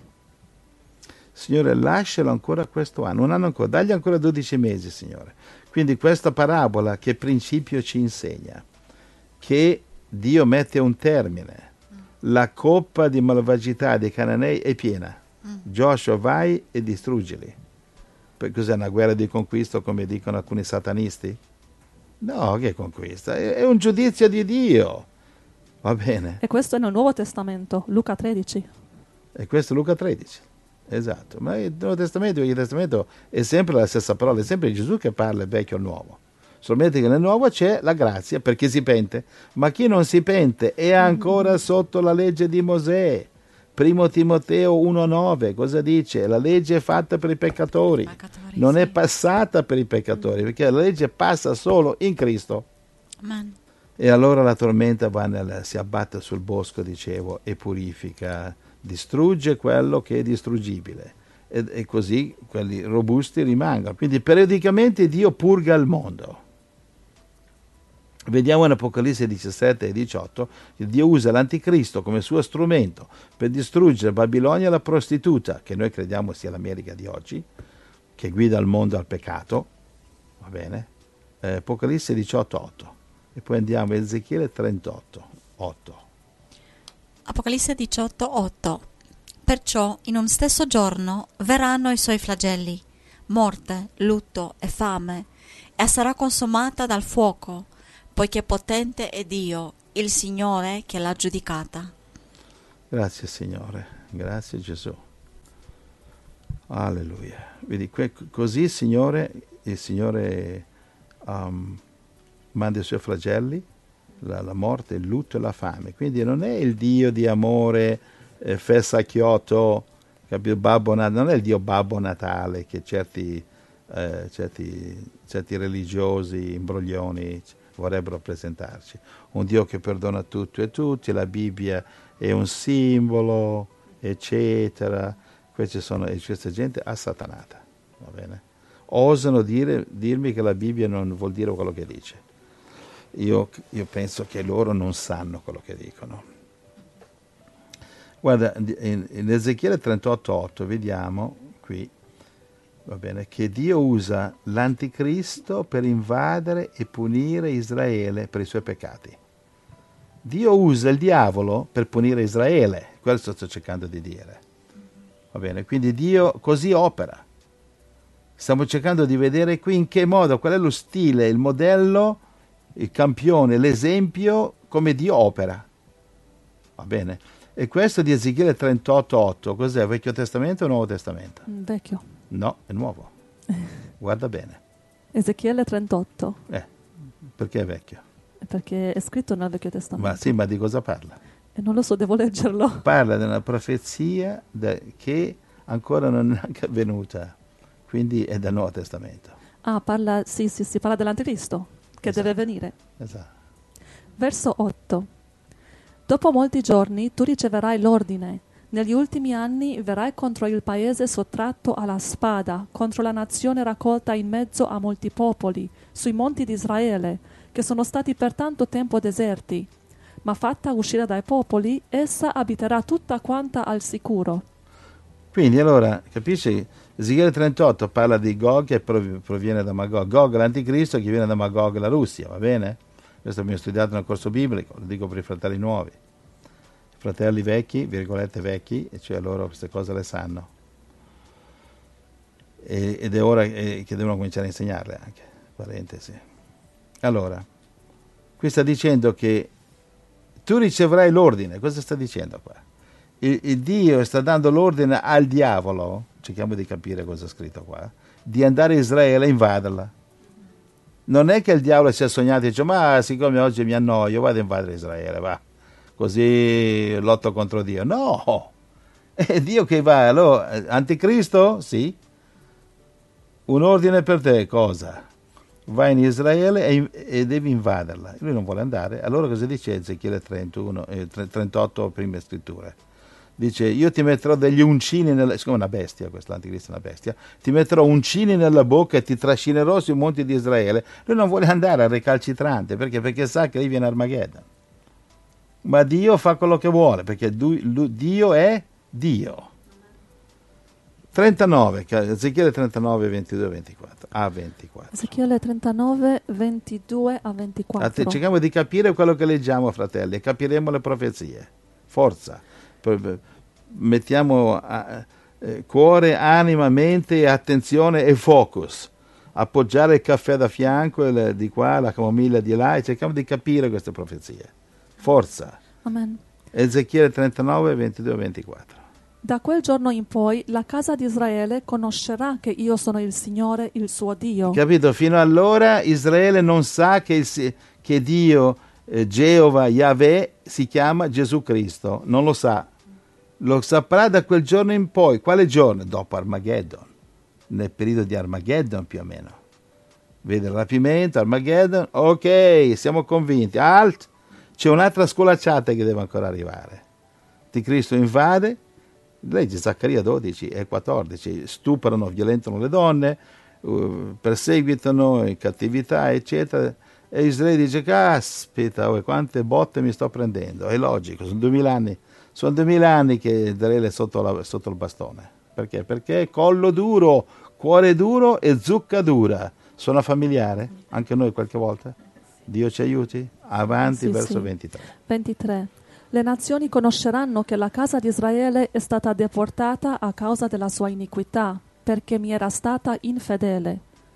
Signore, lascialo ancora questo anno, un anno ancora, dagli ancora dodici mesi, Signore. Quindi questa parabola che principio ci insegna? Che Dio mette un termine. La coppa di malvagità dei Cananei è piena. Joshua, vai e distruggili. Per cos'è una guerra di conquista, come dicono alcuni satanisti? No, che conquista? È, è un giudizio di Dio. Va bene. E questo è nel Nuovo Testamento, Luca tredici. E questo è Luca tredici. Esatto. Ma il Nuovo Testamento e il Testamento è sempre la stessa parola, è sempre Gesù che parla, il vecchio e il nuovo. Solamente che nel nuovo c'è la grazia per chi si pente, ma chi non si pente è ancora sotto la legge di Mosè. Primo Timoteo uno nove, cosa dice? La legge è fatta per i peccatori, Peccatori, non sì. è passata per i peccatori, perché la legge passa solo in Cristo. Amen. E allora la tormenta va nel, si abbatte sul bosco, dicevo, e purifica, distrugge quello che è distruggibile. E, e così quelli robusti rimangono. Quindi periodicamente Dio purga il mondo. Vediamo in Apocalisse diciassette e diciotto che Dio usa l'anticristo come suo strumento per distruggere Babilonia, la prostituta, che noi crediamo sia l'America di oggi, che guida il mondo al peccato. Va bene? Eh, Apocalisse diciotto otto. E poi andiamo a Ezechiele trentotto otto. Apocalisse diciotto otto. Perciò in un stesso giorno verranno i suoi flagelli, morte, lutto e fame, e sarà consumata dal fuoco, poiché potente è Dio, il Signore che l'ha giudicata. Grazie Signore, grazie Gesù. Alleluia. Vedi, que- così Signore, il Signore um, manda i suoi flagelli, la, la morte, il lutto e la fame. Quindi non è il Dio di amore, eh, festa a Kyoto, capito? Babbo Natale, non è il Dio Babbo Natale che certi, eh, certi, certi religiosi imbroglioni vorrebbero presentarci. Un Dio che perdona tutto e tutti, la Bibbia è un simbolo, eccetera. Queste sono, e questa gente assatanata, va bene? Osano dire, dirmi che la Bibbia non vuol dire quello che dice. Io, io penso che loro non sanno quello che dicono. Guarda, in, in Ezechiele trentotto otto vediamo qui, va bene, che Dio usa l'anticristo per invadere e punire Israele per i suoi peccati. Dio usa il diavolo per punire Israele, questo sto cercando di dire. Va bene, quindi Dio così opera. Stiamo cercando di vedere qui in che modo, qual è lo stile, il modello, il campione, l'esempio, come Dio opera. Va bene? E questo di Ezechiele trentotto otto, cos'è? Vecchio Testamento o Nuovo Testamento? Vecchio. No, è nuovo. Guarda bene. Ezechiele trentotto. Eh, perché è vecchio? Perché è scritto nel Vecchio Testamento. Ma sì, ma di cosa parla? E non lo so, devo leggerlo. Parla di una profezia de, che ancora non è neanche avvenuta, quindi è del Nuovo Testamento. Ah, parla, sì, sì, si parla dell'anticristo, che Esatto. deve venire. Esatto. Verso otto. Dopo molti giorni tu riceverai l'ordine. Negli ultimi anni verrai contro il paese sottratto alla spada, contro la nazione raccolta in mezzo a molti popoli, sui monti di Israele, che sono stati per tanto tempo deserti. Ma fatta uscire dai popoli, essa abiterà tutta quanta al sicuro. Quindi allora, capisci? Ezechiele trentotto parla di Gog che proviene da Magog. Gog l'anticristo che viene da Magog, la Russia, va bene? Questo abbiamo studiato nel corso biblico, lo dico per i fratelli nuovi. I fratelli vecchi, virgolette vecchi, e cioè loro queste cose le sanno. E, ed è ora che devono cominciare a insegnarle anche, parentesi. Allora, qui sta dicendo che tu riceverai l'ordine. Cosa sta dicendo qua? Il, il Dio sta dando l'ordine al diavolo, cerchiamo di capire cosa è scritto qua, di andare a Israele e invaderla. Non è che il diavolo si è sognato e dice, ma siccome oggi mi annoio, vado a invadere Israele, va, così lotto contro Dio. No, è Dio che va. Allora, anticristo? Sì. Un ordine per te, cosa? Vai in Israele e, e devi invaderla. Lui non vuole andare. Allora cosa dice Ezechiele trentuno, eh, trentotto, prime scritture? Dice, io ti metterò degli uncini nella... siccome è una bestia, questo l'anticristo è una bestia, ti metterò uncini nella bocca e ti trascinerò sui monti di Israele. Lui non vuole andare al recalcitrante, perché? Perché sa che lì viene Armageddon. Ma Dio fa quello che vuole, perché lui, lui, Dio è Dio. trentanove, Ezechiele trentanove, ventidue, ventiquattro, a ventiquattro. Ezechiele trentanove, ventidue a ventiquattro. Te, cerchiamo di capire quello che leggiamo, fratelli, e capiremo le profezie. Forza. Mettiamo eh, cuore, anima, mente, attenzione e focus. Appoggiare il caffè da fianco, il, di qua, la camomilla di là, e cerchiamo di capire queste profezie. Forza. Amen. Ezechiele trentanove, ventidue, ventiquattro. Da quel giorno in poi la casa di Israele conoscerà che io sono il Signore, il suo Dio. Capito? Fino allora Israele non sa che, il, che Dio, eh, Geova, Yahweh, si chiama Gesù Cristo. Non lo sa. Lo saprà da quel giorno in poi. Quale giorno? Dopo Armageddon. Nel periodo di Armageddon più o meno. Vede il rapimento, Armageddon. Ok, siamo convinti. Alt, c'è un'altra scolacciata che deve ancora arrivare. Anticristo invade. Legge Zaccaria dodici e quattordici, stuprano, violentano le donne, uh, perseguitano in cattività, eccetera. E Israele dice, caspita, oh, quante botte mi sto prendendo. È logico, sono duemila anni, sono duemila anni che Israele è sotto, la, sotto il bastone. Perché? Perché collo duro, cuore duro e zucca dura. Suona familiare? Anche noi qualche volta? Dio ci aiuti? Avanti, sì, verso sì. ventitré. ventitré. Le nazioni conosceranno che la casa di Israele è stata deportata a causa della sua iniquità, perché mi era stata infedele.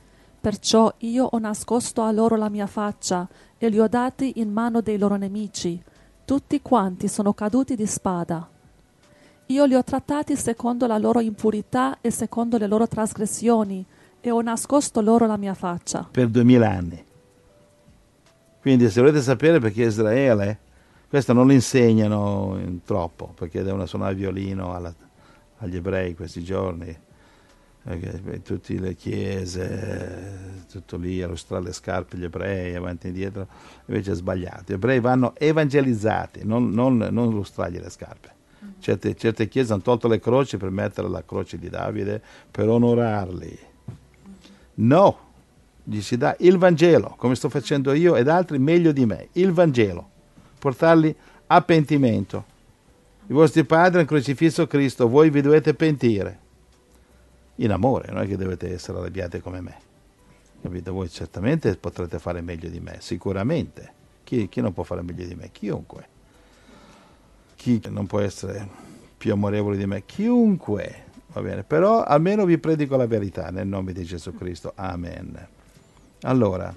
Perciò io ho nascosto a loro la mia faccia e li ho dati in mano dei loro nemici. Tutti quanti sono caduti di spada. Io li ho trattati secondo la loro impurità e secondo le loro trasgressioni, e ho nascosto loro la mia faccia. Per duemila anni. Quindi se volete sapere perché Israele, questo non lo insegnano in troppo, perché devono suonare il violino alla, agli ebrei questi giorni, perché tutte le chiese, tutto lì, a lustrare le scarpe gli ebrei, avanti e indietro, invece è sbagliato. Gli ebrei vanno evangelizzati, non, non, non lustrargli le scarpe. Certe, certe chiese hanno tolto le croci per mettere la croce di Davide, per onorarli. No, gli si dà il Vangelo, come sto facendo io ed altri meglio di me, il Vangelo, portarli a pentimento. I vostri padri hanno crocifisso Cristo, voi vi dovete pentire. In amore, non è che dovete essere arrabbiati come me. Capito? Voi certamente potrete fare meglio di me, sicuramente. Chi, chi non può fare meglio di me? Chiunque. Chi non può essere più amorevole di me? Chiunque. Va bene, però almeno vi predico la verità nel nome di Gesù Cristo. Amen. Allora,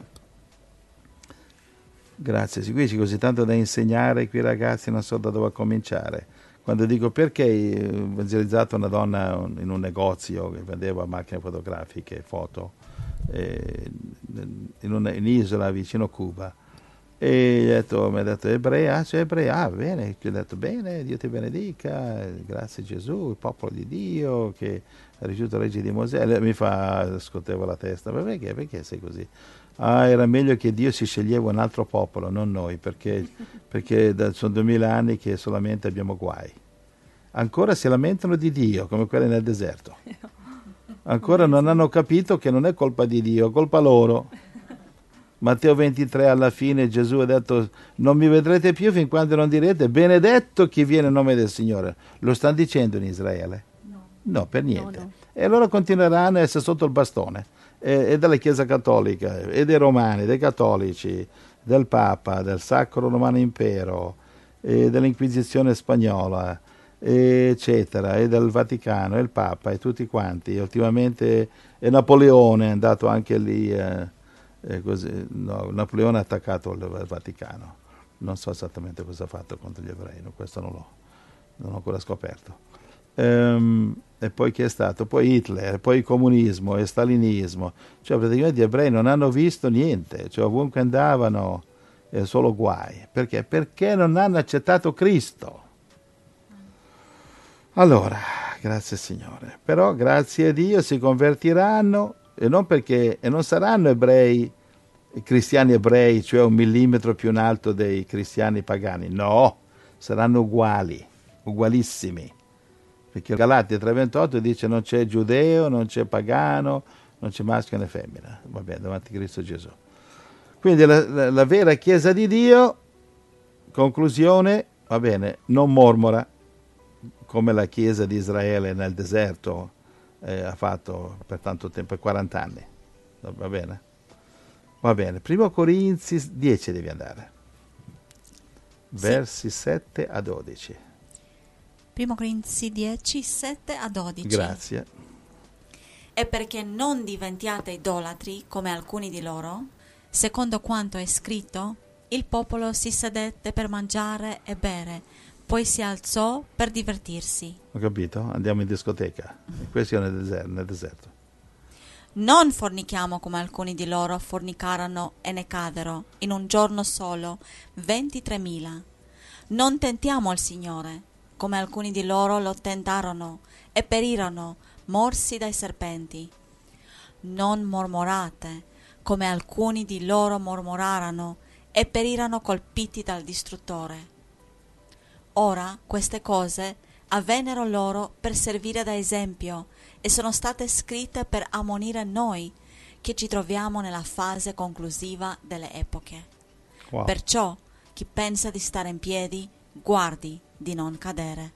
grazie. Qui c'è così tanto da insegnare, qui ragazzi non so da dove cominciare. Quando dico perché ho evangelizzato una donna in un negozio che vendeva macchine fotografiche, foto, eh, in un'isola vicino a Cuba, e gli ho detto, mi ha detto ebrea, c'è ebrea, ah bene, gli ho detto bene, Dio ti benedica, grazie Gesù, il popolo di Dio che ha ricevuto la legge di Mosè. Lei mi fa, scuoteva la testa, ma perché, perché sei così? Ah, era meglio che Dio si sceglieva un altro popolo, non noi, perché, perché da, sono duemila anni che solamente abbiamo guai. Ancora si lamentano di Dio, come quelli nel deserto. Ancora non hanno capito che non è colpa di Dio, è colpa loro. Matteo ventitré, alla fine Gesù ha detto, non mi vedrete più fin quando non direte, benedetto chi viene in nome del Signore. Lo stanno dicendo in Israele? No, no per niente. No, no. E allora continueranno a essere sotto il bastone. E, e della Chiesa Cattolica, e dei Romani, dei Cattolici, del Papa, del Sacro Romano Impero, e dell'Inquisizione Spagnola, eccetera, e del Vaticano, e il Papa, e tutti quanti. E ultimamente e Napoleone è andato anche lì, eh, eh, così, no, Napoleone ha attaccato il, il Vaticano. Non so esattamente cosa ha fatto contro gli ebrei, no, questo non l'ho, non ho ancora scoperto. Um, e poi chi è stato? Poi Hitler, poi il comunismo e stalinismo. Cioè praticamente gli ebrei non hanno visto niente, cioè ovunque andavano è solo guai. Perché? Perché non hanno accettato Cristo. Allora, grazie Signore. Però grazie a Dio si convertiranno, e non perché e non saranno ebrei, cristiani ebrei, cioè un millimetro più in alto dei cristiani pagani. No, saranno uguali, ugualissimi. Perché Galatia tre ventotto dice non c'è giudeo, non c'è pagano, non c'è maschio né femmina, va bene, davanti a Cristo Gesù. Quindi la, la, la vera Chiesa di Dio, conclusione, va bene, non mormora, come la Chiesa di Israele nel deserto eh, ha fatto per tanto tempo, per quaranta anni, va bene? Va bene, primo Corinzi dieci devi andare, versi sì. sette a dodici. Primo Corinzi dieci, sette a dodici. Grazie. E perché non diventiate idolatri come alcuni di loro, secondo quanto è scritto, il popolo si sedette per mangiare e bere, poi si alzò per divertirsi. Ho capito? Andiamo in discoteca. Questo è nel deserto, nel deserto. Non fornichiamo come alcuni di loro fornicarono e ne cadero in un giorno solo ventitremila. Non tentiamo il Signore, come alcuni di loro lo tentarono e perirono, morsi dai serpenti. Non mormorate, come alcuni di loro mormorarono e perirono colpiti dal distruttore. Ora queste cose avvennero loro per servire da esempio e sono state scritte per ammonire noi, che ci troviamo nella fase conclusiva delle epoche. Wow. Perciò chi pensa di stare in piedi, guardi di non cadere.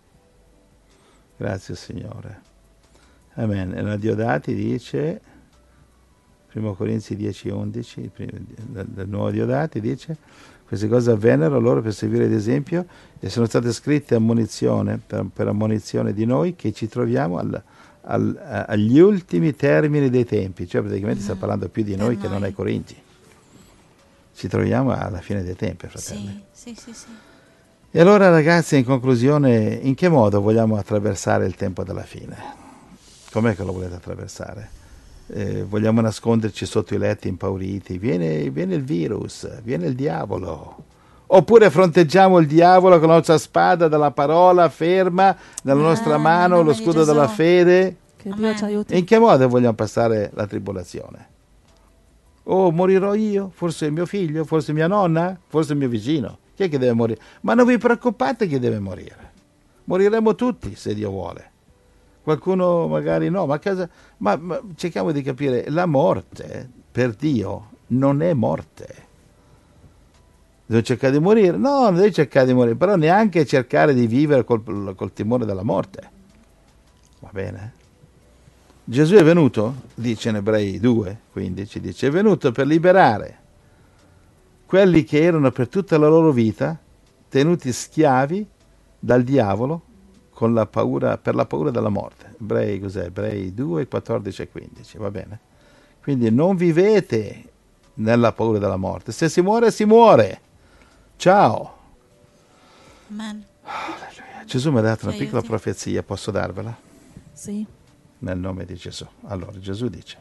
Grazie Signore. Amen. E la Diodati dice, primo Corinzi dieci undici, del nuovo Diodati dice, queste cose avvennero loro per servire ad esempio e sono state scritte ammonizione, per, per ammonizione di noi che ci troviamo alla, al, a, agli ultimi termini dei tempi, cioè praticamente Mm. sta parlando più di Per noi che non noi. ai Corinti. Ci troviamo alla fine dei tempi, fratelli. Sì, sì, sì, sì. E allora, ragazzi, in conclusione, in che modo vogliamo attraversare il tempo della fine? Com'è che lo volete attraversare? Eh, vogliamo nasconderci sotto i letti impauriti? Viene, viene il virus, viene il diavolo. Oppure fronteggiamo il diavolo con la nostra spada della parola ferma, nella Ah, nostra nel mano, nome lo di scudo Gesù. della fede? Che Amen. Dio ci aiuti. E in che modo vogliamo passare la tribolazione? Oh, morirò io? Forse mio figlio? Forse mia nonna? Forse mio vicino? Chi è che deve morire? Ma non vi preoccupate chi deve morire. Moriremo tutti, se Dio vuole. Qualcuno magari no, ma, cosa, ma, ma cerchiamo di capire, la morte per Dio non è morte. Devo cercare di morire? No, non devi cercare di morire, però neanche cercare di vivere col, col timore della morte. Va bene? Gesù è venuto, dice in Ebrei due, quindici, dice, è venuto per liberare quelli che erano per tutta la loro vita tenuti schiavi dal diavolo con la paura, per la paura della morte. Ebrei, cos'è? Ebrei due, quattordici e quindici, va bene? Quindi non vivete nella paura della morte. Se si muore, si muore. Ciao. Amen. Gesù mi ha dato una Ci piccola aiuti. profezia, posso darvela? Sì. Nel nome di Gesù. Allora, Gesù dice,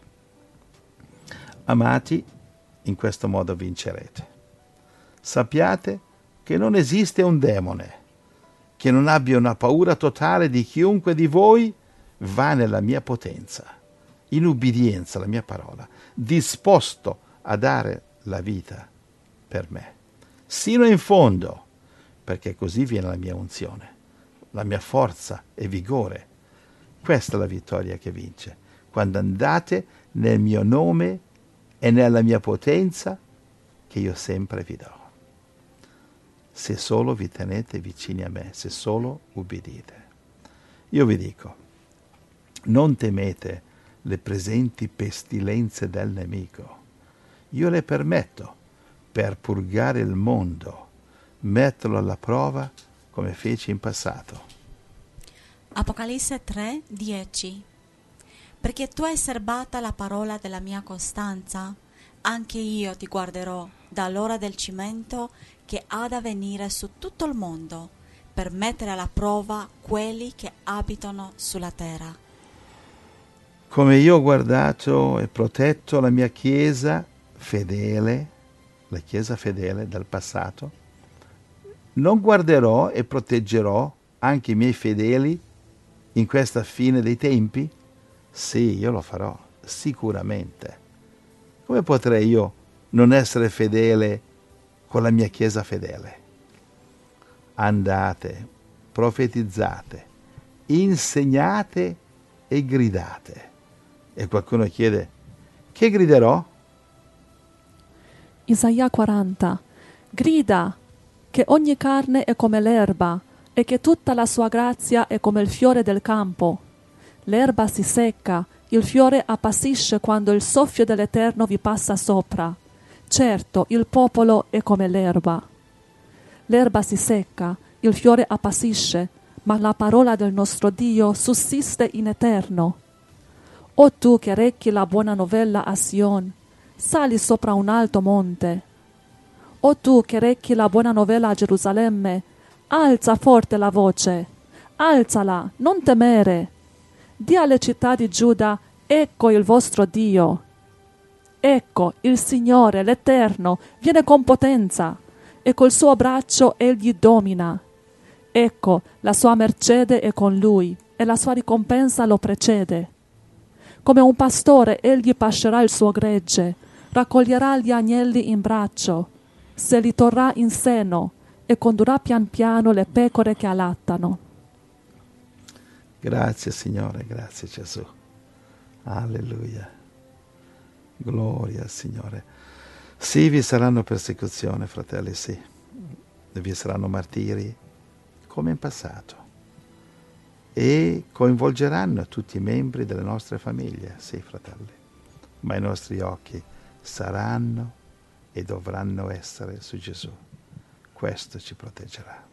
amati, in questo modo vincerete. Sappiate che non esiste un demone che non abbia una paura totale di chiunque di voi va nella mia potenza, in ubbidienza alla mia parola, disposto a dare la vita per me, sino in fondo, perché così viene la mia unzione, la mia forza e vigore. Questa è la vittoria che vince, quando andate nel mio nome e nella mia potenza che io sempre vi do. Se solo vi tenete vicini a me, se solo ubbidite. Io vi dico, non temete le presenti pestilenze del nemico. Io le permetto per purgare il mondo, metterlo alla prova come feci in passato. Apocalisse tre, dieci. Perché tu hai serbata la parola della mia costanza, anche io ti guarderò dall'ora del cimento che ha da venire su tutto il mondo, per mettere alla prova quelli che abitano sulla terra. Come io ho guardato e protetto la mia Chiesa fedele, la Chiesa fedele del passato, non guarderò e proteggerò anche i miei fedeli in questa fine dei tempi? Sì, io lo farò, sicuramente. Come potrei io non essere fedele con la mia Chiesa fedele? Andate, profetizzate, insegnate e gridate. E qualcuno chiede, che griderò? Isaia quaranta. Grida che ogni carne è come l'erba e che tutta la sua grazia è come il fiore del campo. L'erba si secca, il fiore appassisce quando il soffio dell'Eterno vi passa sopra. Certo, il popolo è come l'erba. L'erba si secca, il fiore appassisce, ma la parola del nostro Dio sussiste in eterno. O tu che recchi la buona novella a Sion, sali sopra un alto monte. O tu che recchi la buona novella a Gerusalemme, alza forte la voce, alzala, non temere. Di alle città di Giuda, ecco il vostro Dio. Ecco, il Signore, l'Eterno, viene con potenza, e col suo braccio egli domina. Ecco, la sua mercede è con lui, e la sua ricompensa lo precede. Come un pastore egli pascerà il suo gregge, raccoglierà gli agnelli in braccio, se li torrà in seno e condurrà pian piano le pecore che allattano. Grazie Signore, grazie Gesù. Alleluia. Gloria al Signore. Sì, vi saranno persecuzioni, fratelli, sì. Vi saranno martiri, come in passato. E coinvolgeranno tutti i membri delle nostre famiglie, sì, fratelli. Ma i nostri occhi saranno e dovranno essere su Gesù. Questo ci proteggerà.